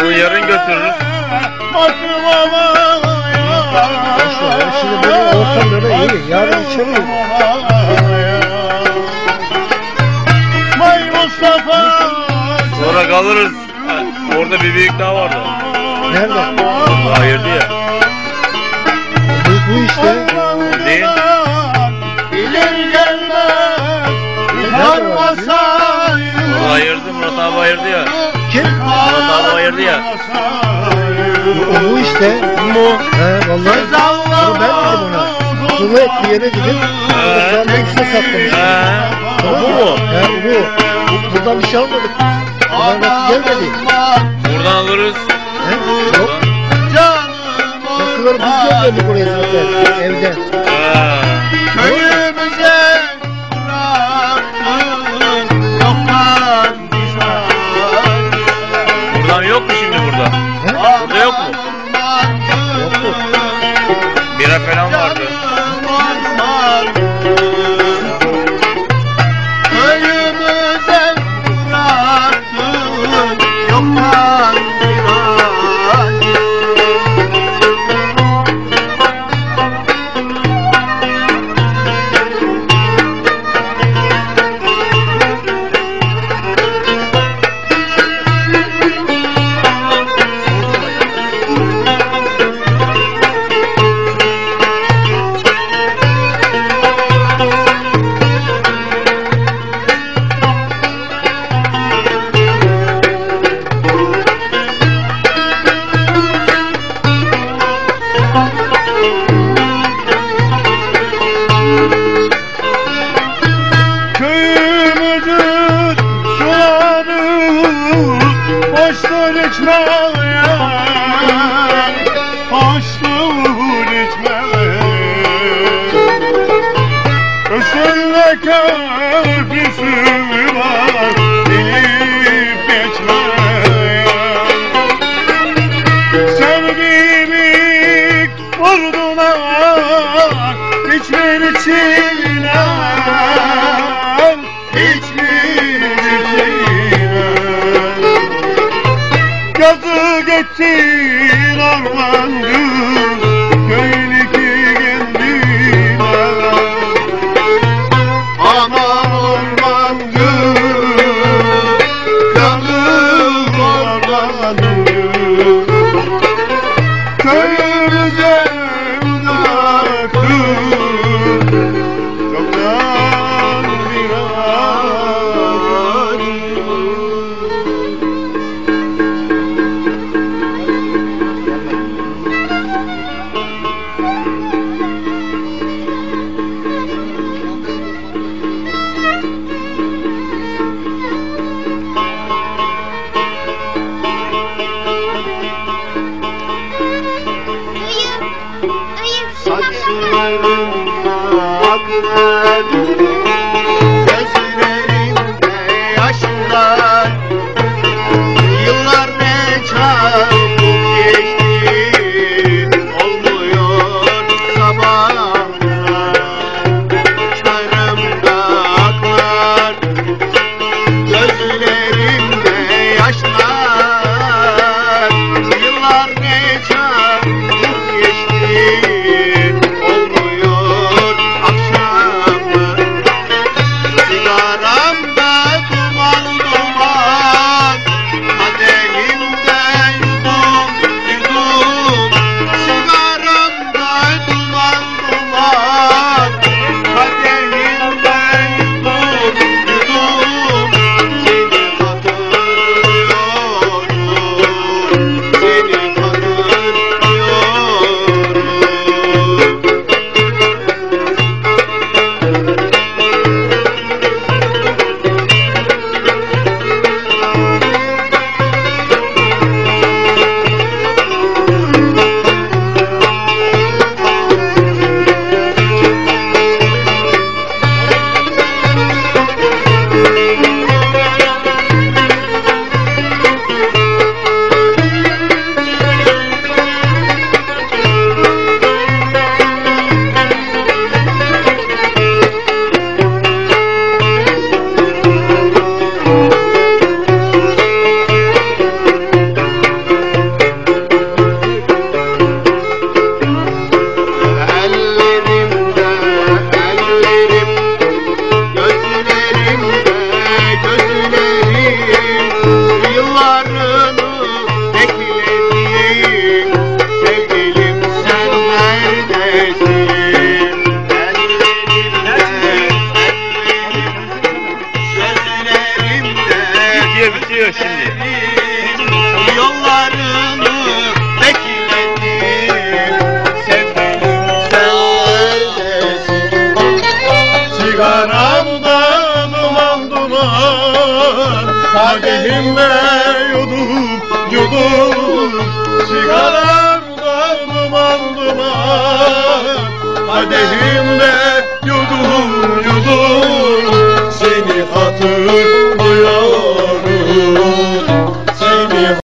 Onu yarın götürürüz. Şimdi böyle ortamda iyi. Yarın içelim. Sonra kalırız. Orada bir büyük daha vardı. Nerede? Hayırdı ya. Bu işte. Değil. Onu ayırdı, Murat abi ayırdı ya. Kim? Murat abi ayırdı ya. Bu işte. Bu. He vallahi. Bunu ben dedim ona. Dolu et bir yere gidin. Buradan da ikisine sattım. Bu mu? He bu. Buradan bir şey almadık. Buradan rakı gelmedi. Buradan alırız. He? Yok. Rakıları biz gönderdik oraya zaten. Evden. Köyümüze Buradan yok mu şimdi burada? Burada yok mu? Yoktu. Bira falan vardı. Köyümüze bıraktın yoktan hoştur içmeye, hoştur içmeye. Üstünde köprüsü var, bilip geçmeye. Sevgimi vurdular, hiçbir içine, hiçbir içine. Yazık ettin ormancı, köylüki kendine. Aman ormancı, yanık ormancı. Köyümüze bıraktın çoktan bir acı. Saçlarımda aklar, gözlerimde yaşlar. Yıllar ne çabuk geçti, olmuyor sabahlar. Saçlarımda aklar, gözlerimde yaşlar. Yıllar ne çabuk geçti, olmuyor akşamlar. kadehimde yudum yudum sigaramdan duman duman kadehim